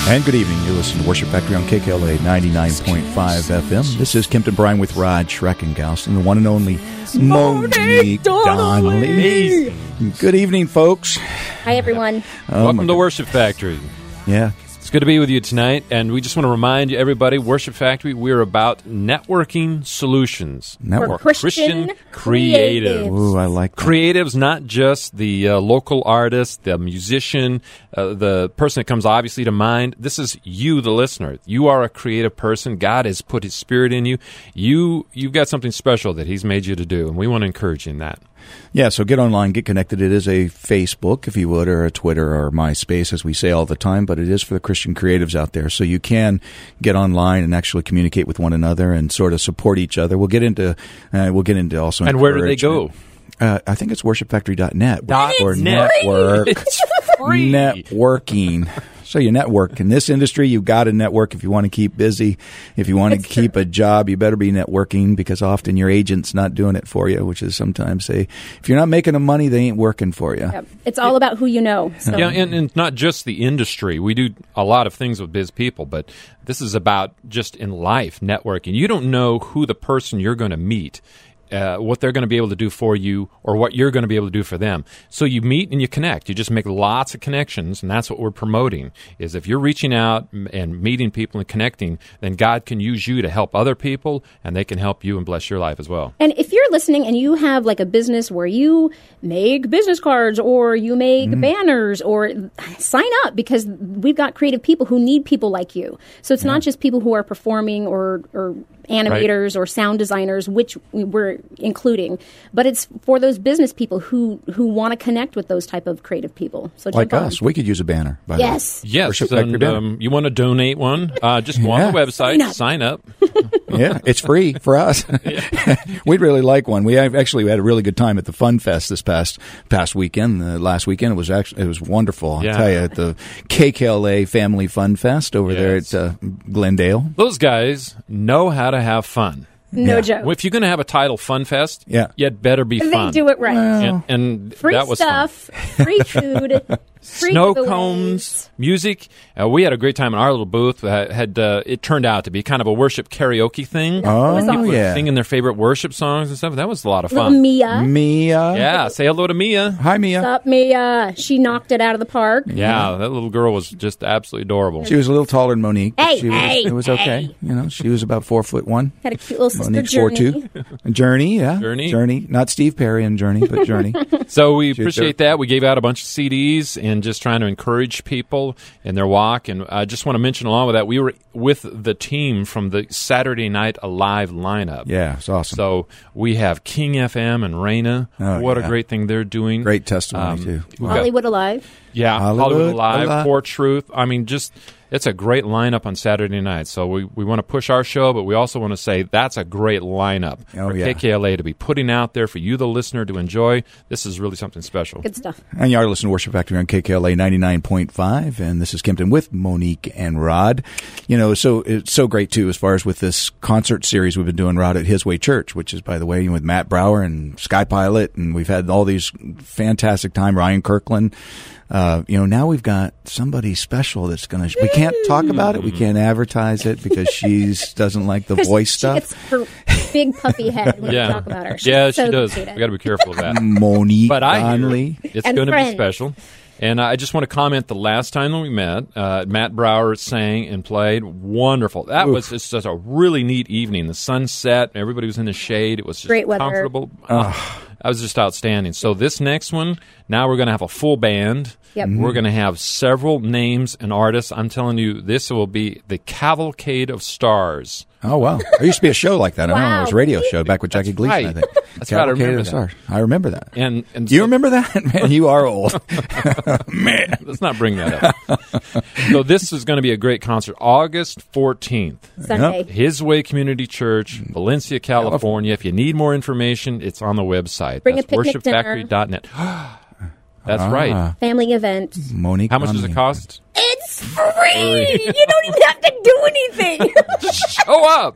And good evening. You're listening to Worship Factory on KKLA 99.5 FM. This is Kempton Bryan with Rod Schreckengaus and the one and only Monique Donnelly. Good evening, folks. Hi, everyone. Welcome to Worship Factory. Yeah. It's good to be with you tonight, and we just want to remind you, everybody, Worship Factory, we're about networking solutions. Network. For Christian creatives. Ooh, I like that. Creatives, not just the local artist, the musician, the person that comes obviously to mind. This is you, the listener. You are a creative person. God has put His Spirit in you. You've got something special that He's made you to do, and we want to encourage you in that. Yeah, so get online, get connected. It is a Facebook, if you would, or a Twitter or MySpace, as we say all the time, but it is for the Christian creatives out there. So you can get online and actually communicate with one another and sort of support each other. We'll get into also. And where do they go? I think it's worshipfactory.net. Or .net. network. It's free. Networking. So you network. In this industry, you've got to network if you want to keep busy. If you want to keep a job, you better be networking, because often your agent's not doing it for you, which is sometimes say, if you're not making them money, they ain't working for you. Yep. It's all about who you know. So. Yeah, and not just the industry. We do a lot of things with biz people, but this is about just in life, networking. You don't know who the person you're going to meet, what they're going to be able to do for you, or what you're going to be able to do for them. So you meet and you connect. You just make lots of connections, and that's what we're promoting, is if you're reaching out and meeting people and connecting, then God can use you to help other people, and they can help you and bless your life as well. And if you're listening and you have like a business where you make business cards or you make banners, or sign up, because we've got creative people who need people like you. So it's not just people who are performing or animators or sound designers, which we're including, but it's for those business people who want to connect with those type of creative people. So Like jump on. us. We could use a banner, by the way. Yes, Worship Factory banner. and you want to donate one, just go on the website, sign up. Yeah, it's free for us. We'd really like one. We had a really good time at the Fun Fest this past weekend. Last weekend it was wonderful. I'll tell you, at the KKLA Family Fun Fest over there at Glendale. Those guys know how to have fun. No joke. Well, if you're going to have a title Fun Fest, you'd better be fun. They do it right. And Free that was stuff, fun. free food, free Snow giveaways. cones, music. We had a great time in our little booth. It turned out to be kind of a worship karaoke thing. Oh, awesome. yeah. Singing their favorite worship songs and stuff. That was a lot of Little fun. Mia. Yeah, say hello to Mia. Hi, Mia. What's up, Mia? She knocked it out of the park. Yeah, that little girl was just absolutely adorable. She was a little taller than Monique. But it was okay. Hey. You know, she was about 4'1". Had a cute little sister, Monique's Journey. 4'2". Journey, yeah. Journey. Not Steve Perry and Journey, but Journey. So we appreciate that. We gave out a bunch of CDs and just trying to encourage people in their walk. And I just want to mention along with that, we were with the team from the Saturday Night Alive lineup. Yeah, it's awesome. So we have King FM and Raina. What a great thing they're doing. Great testimony, too. Hollywood Alive. Yeah, Hollywood Alive, For Truth. I mean, it's a great lineup on Saturday night. So we want to push our show, but we also want to say that's a great lineup for KKLA to be putting out there for you, the listener, to enjoy. This is really something special. Good stuff. And you are listening to Worship Factory on KKLA 99.5, and this is Kempton with Monique and Rod. You know, so it's so great, too, as far as with this concert series we've been doing, Rod, at His Way Church, which is, by the way, with Matt Brower and Sky Pilot, and we've had all these fantastic time, Ryan Kirkland. Now we've got somebody special that's going to... We can't talk about it. We can't advertise it because she doesn't like the voice stuff. She gets her big puppy head when we talk about her. She does. We got to be careful of that. Monique But Donnelly. It's going to be special. And I just want to comment, the last time that we met, Matt Brower sang and played. Wonderful. That was just a really neat evening. The sun set. Everybody was in the shade. It was just great weather. Comfortable. That was just outstanding. So this next one, now we're going to have a full band. Yep. We're going to have several names and artists. I'm telling you, this will be the Cavalcade of Stars. Oh, wow. There used to be a show like that. I don't know. It was a radio show back with Jackie Gleason, right. I think. That's right. I remember that. I remember that. And you remember that? Man, you are old. Man. Let's not bring that up. So this is going to be a great concert. August 14th. Sunday. His Way Community Church, Valencia, California. If you need more information, it's on the website. Bring That's a picnic worshipfactory.net. That's right. Family event. Monique. How much does it cost? It's free. You don't even have to do anything. Show up.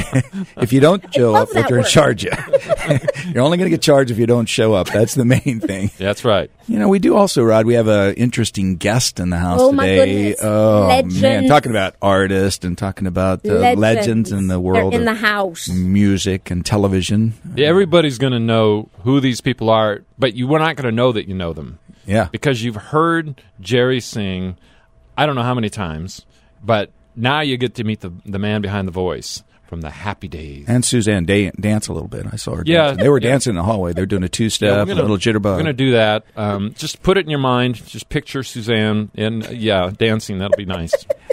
If you don't show love up, what that they're in word. charge of. You're only going to get charged if you don't show up. That's the main thing. That's right. You know, we do also, Rod, we have an interesting guest in the house Oh, my today. goodness. Oh, man. Legends. Talking about artists and talking about legends in the world They're in of the house. music and television. Yeah, everybody's going to know who these people are, but you were not going to know that you know them. Yeah. Because you've heard Jerry sing, I don't know how many times, but now you get to meet the man behind the voice from the Happy Days. And Suzanne dance a little bit. I saw her Yeah, dancing. They were yeah. dancing in the hallway. They're doing a two-step, Yeah, a little jitterbug. We're going to do that. Just put it in your mind. Just picture Suzanne and, dancing. That'll be nice.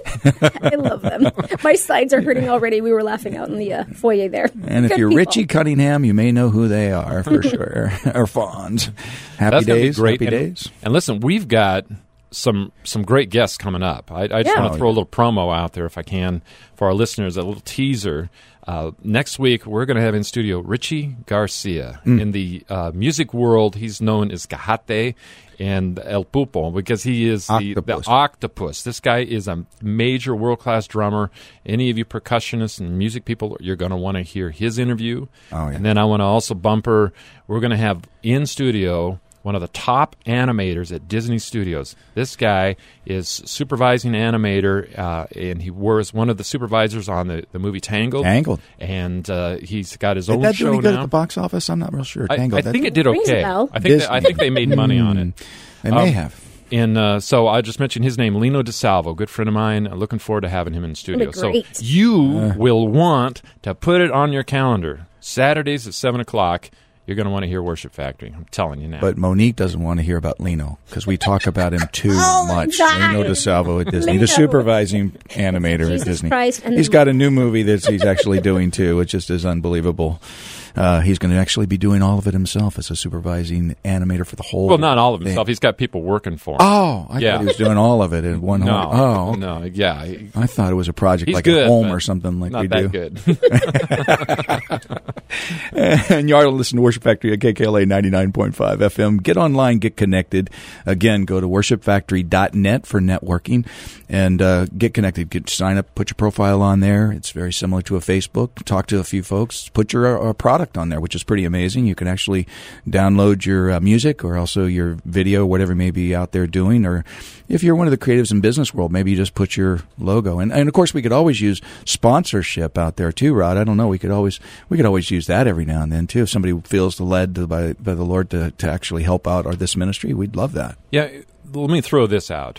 I love them. My sides are hurting already. We were laughing out in the foyer there. And if Good you're people. Richie Cunningham, you may know who they are for sure. Or Fonz. Happy That's gonna be Days. great. Happy And- Days. And listen, we've got some great guests coming up. I just Yeah. want to throw a little promo out there, if I can, for our listeners, a little teaser. Next week, we're going to have in studio Richie Garcia. In the music world, he's known as Cajate and El Pulpo because he is the octopus. This guy is a major world-class drummer. Any of you percussionists and music people, you're going to want to hear his interview. Oh, yeah. And then I want to also bumper, we're going to have in studio one of the top animators at Disney Studios. This guy is supervising animator, and he was one of the supervisors on the movie Tangled. Tangled. And he's got his Did own that show do any good now. at the box office? I'm not real sure. I Tangled. think it did Rings a okay. bell. I think they made money on it. They may have. And so I just mentioned his name, Lino DeSalvo, good friend of mine. I'm looking forward to having him in studio. That'd So be great. you will want to put it on your calendar. Saturdays at 7 o'clock. You're going to want to hear Worship Factory. I'm telling you now. But Monique doesn't want to hear about Lino because we talk about him too Oh, much. God. Lino DeSalvo at Disney, Lino. the supervising animator Jesus at Disney. Christ. And He's then- got a new movie that he's actually doing too, which just is unbelievable. He's going to actually be doing all of it himself as a supervising animator for the whole. Well, not all of thing. himself. He's got people working for him. Oh, I Yeah. thought he was doing all of it in one. No, Oh, okay. no, yeah. I thought it was a project He's like good, a home but or something like not we that do. good. And you are to listen to Worship Factory at KKLA 99.5 FM. Get online, get connected. Again, go to worshipfactory.net for networking and get connected. Sign up, put your profile on there. It's very similar to a Facebook. Talk to a few folks. Put your product on there, which is pretty amazing. You can actually download your music or also your video, whatever may be out there doing. Or if you're one of the creatives in business world, maybe you just put your logo. And of course, we could always use sponsorship out there too, Rod. I don't know. We could always use that every now and then too. If somebody feels led by the Lord to actually help out this ministry, we'd love that. Yeah, let me throw this out.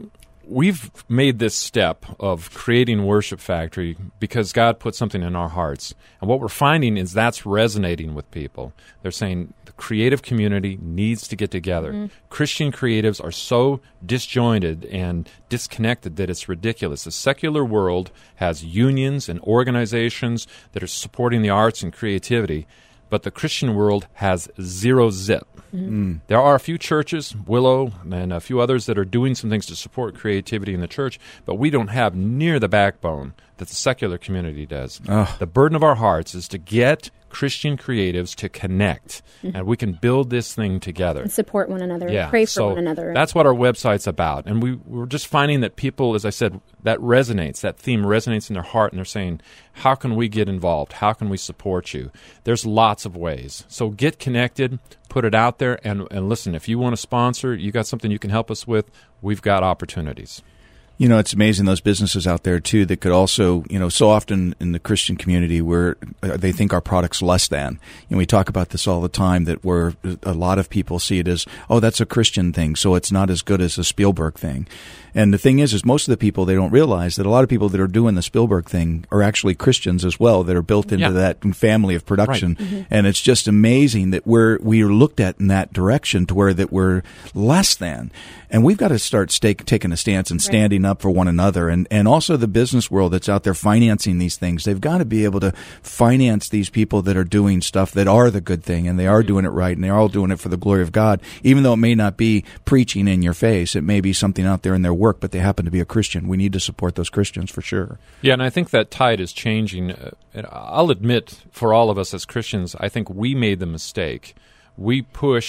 We've made this step of creating Worship Factory because God put something in our hearts. And what we're finding is that's resonating with people. They're saying the creative community needs to get together. Mm-hmm. Christian creatives are so disjointed and disconnected that it's ridiculous. The secular world has unions and organizations that are supporting the arts and creativity, but the Christian world has zero zip. Mm-hmm. There are a few churches, Willow and a few others, that are doing some things to support creativity in the church, but we don't have near the backbone that the secular community does. The burden of our hearts is to get Christian creatives to connect, and we can build this thing together. And support one another. Yeah, And pray for so one another. That's what our website's about. And we're just finding that people, as I said, that resonates, that theme resonates in their heart, and they're saying, how can we get involved? How can we support you? There's lots of ways. So get connected, put it out there, and listen, if you want to sponsor, you got something you can help us with, we've got opportunities. You know, it's amazing those businesses out there, too, that could also, so often in the Christian community where they think our product's less than. And we talk about this all the time, that where a lot of people see it as, oh, that's a Christian thing, so it's not as good as a Spielberg thing. And the thing is most of the people, they don't realize that a lot of people that are doing the Spielberg thing are actually Christians as well, that are built into that family of production. Right. Mm-hmm. And it's just amazing that we are looked at in that direction to where that we're less than. And we've got to start taking a stance and standing up for one another. And also the business world that's out there financing these things. They've got to be able to finance these people that are doing stuff that are the good thing, and they are doing it right, and they're all doing it for the glory of God. Even though it may not be preaching in your face, it may be something out there in their work, but they happen to be a Christian. We need to support those Christians for sure. Yeah, and I think that tide is changing. I'll admit, for all of us as Christians, I think we made the mistake. We pushed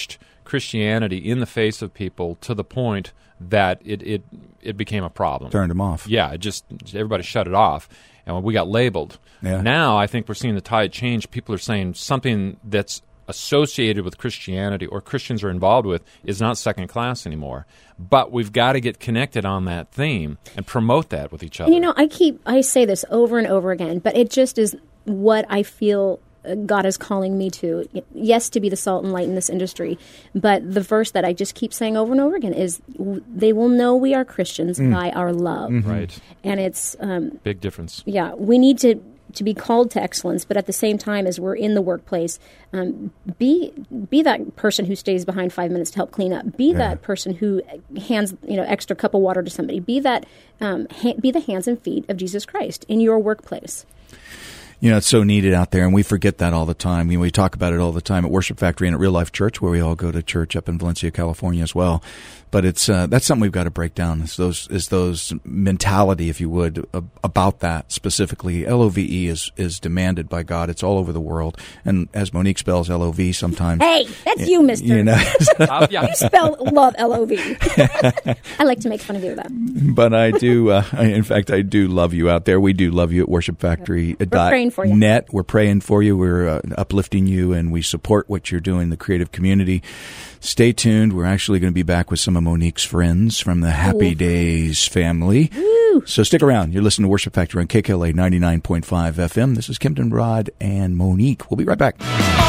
Christianity in the face of people to the point that it became a problem. Turned them off. Yeah, everybody shut it off, and we got labeled. Yeah. Now I think we're seeing the tide change. People are saying something that's associated with Christianity or Christians are involved with is not second class anymore. But we've got to get connected on that theme and promote that with each other. You know, I say this over and over again, but it just is what I feel God is calling me to. Yes, to be the salt and light in this industry, but the verse that I just keep saying over and over again is, they will know we are Christians by our love. Mm-hmm. Right. And it's... big difference. Yeah, we need to be called to excellence, but at the same time, as we're in the workplace, be that person who stays behind 5 minutes to help clean up. Be that person who hands extra cup of water to somebody. Be that be the hands and feet of Jesus Christ in your workplace. You know, it's so needed out there, and we forget that all the time. I mean, we talk about it all the time at Worship Factory and at Real Life Church, where we all go to church up in Valencia, California as well. But it's that's something we've got to break down. Is those mentality, if you would, about that specifically. LOVE is demanded by God. It's all over the world, and as Monique spells LOV sometimes. Hey, that's you, Mister. You know, You spell love LOV. I like to make fun of you with that. But I do. In fact, I do love you out there. We do love you at Worship Factory. We're praying for you. Net. We're praying for you. We're uplifting you, and we support what you're doing in the creative community. Stay tuned. We're actually going to be back with some of Monique's friends from the Happy Days family. Woo. So stick around. You're listening to Worship Factory on KKLA 99.5 FM. This is Kempton Rod and Monique. We'll be right back.